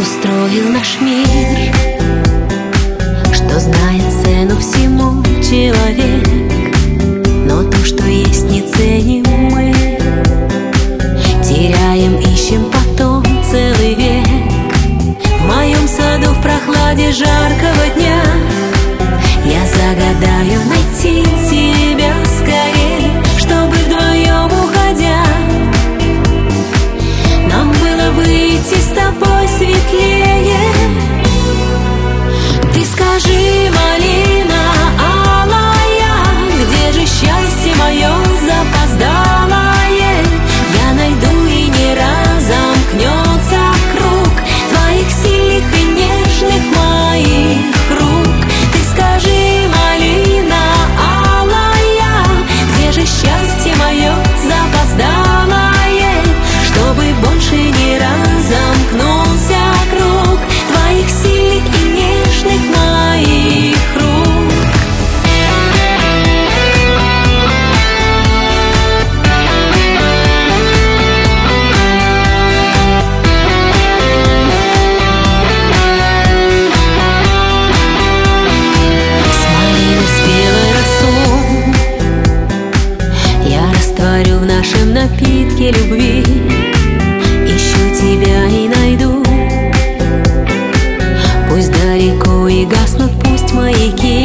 устроил наш мир, что знает цену всему человек. Но то, что есть, не ценим мы, теряем, ищем потом целый век. В моем саду в прохладе жаркого дня я загадаю найти тебя скорей, чтобы вдвоем уходя нам было выйти с тобой светлее. Ты скажи, малина алая, где же счастье мое запоздалое? Я найду, и не раз замкнется круг твоих сильных и нежных моих рук. Ты скажи, малина алая, где же счастье мое запоздалое? Чтобы больше не раз замкнулся круг твоих сильных и нежных моих рук. С малины спелой росой я растворю в нашем напитке любви. Ищу тебя и найду, пусть далеко и гаснут, пусть маяки